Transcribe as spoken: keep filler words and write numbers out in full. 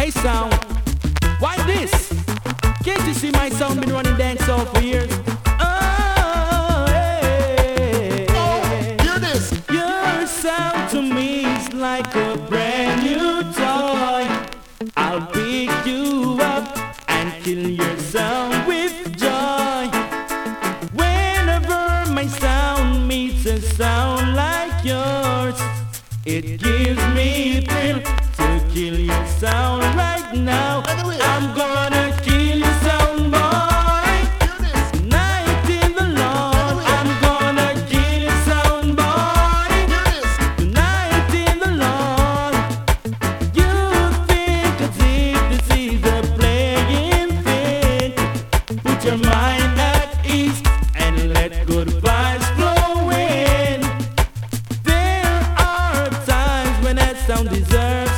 Hey sound, why this? Can't you see my sound been running dancehall for years? Oh, hey. Oh, hear this. Your sound to me is like a brand new toy. I'll pick you up and kill your sound with joy. Whenever my sound meets a sound like yours, it gives me a thrill to kill your sound right now. I'm gonna kill your sound, boy. Night in the lawn, I'm gonna kill your sound, boy. Night in the lawn, you think as if this is a playing thing. Put your mind at ease and let good vibes flow in. There are times when that sound deserves